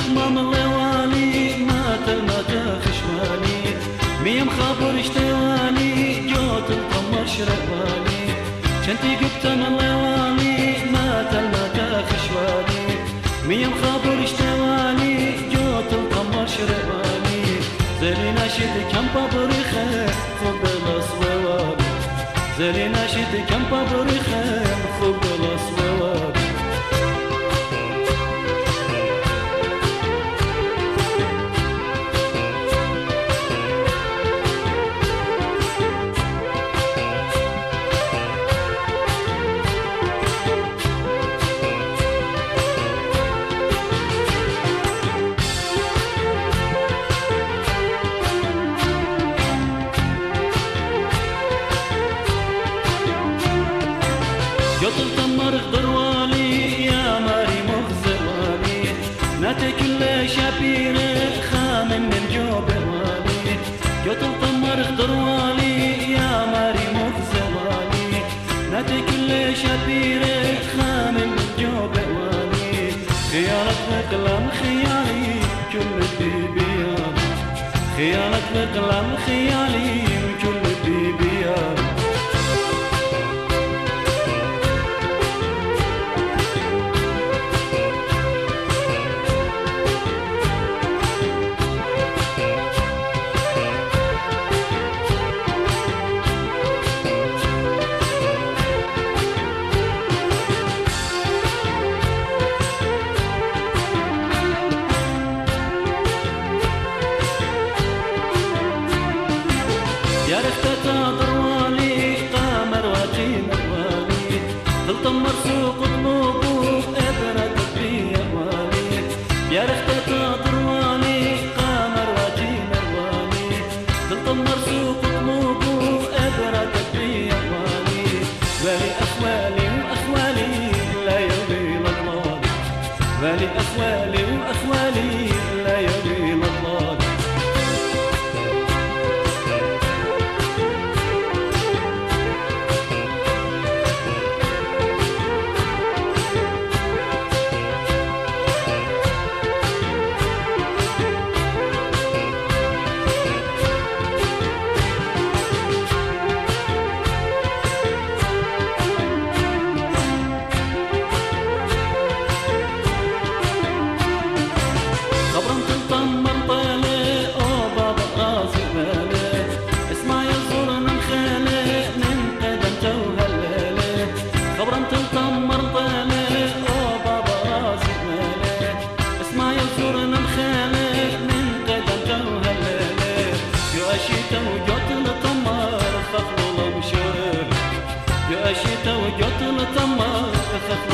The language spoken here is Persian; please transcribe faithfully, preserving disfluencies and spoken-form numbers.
مام اللوالي مات المات خشوالي ميم خابر اشتوالي جوت القمر شروالي شنتي قبت من اللوالي مات المات خشوالي ميم خابر اشتوالي جوت القمر شروالي زلي ناشد كم بابريخه فوق الاسوار زلي ناشد كم بابريخه فوق الاسوار يطل تمر ضروالي يا ماري مغزوالي ناتي كل شبير خامن من جوب والي يطل تمر ضروالي يا ماري مغزوالي ناتي كل شبير خامن من جوب والي خيالك مقلم خيالي كل بيبيان خيالك مقلم خيالي كل بيبيان يا رفت ضروالي قامر واتي موالي تلطمر سوق طلوبو ابرد في موالي يا رفت ضروالي قامر واتي موالي تلطمر سوق طلوبو ابرد في موالي والي اخوالي واخوالي لا يبي الاطلال والي اخوالي واخوالي لا يبي الاطلال يا شتا وجوت الطمر